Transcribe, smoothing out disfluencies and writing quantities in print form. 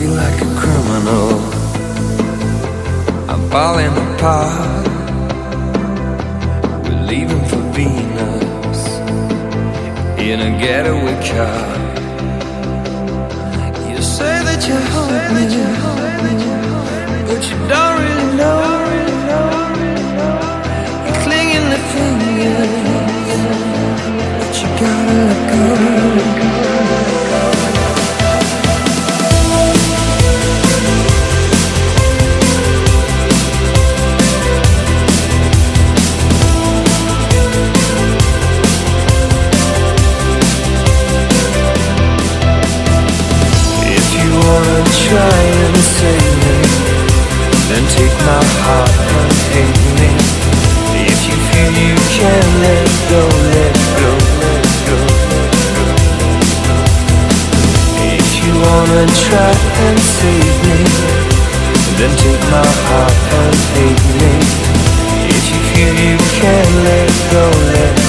feel like a criminal. I'm falling apart. We're leaving for Venus in a getaway car. You say that you hold me, but you don't really know. You're clinging to fingers, but you gotta let go. Try and save me, then take my heart and hate me. If you feel you can let go, let go, let go, let go. If you wanna try and save me, then take my heart and hate me. If you feel you can let go, let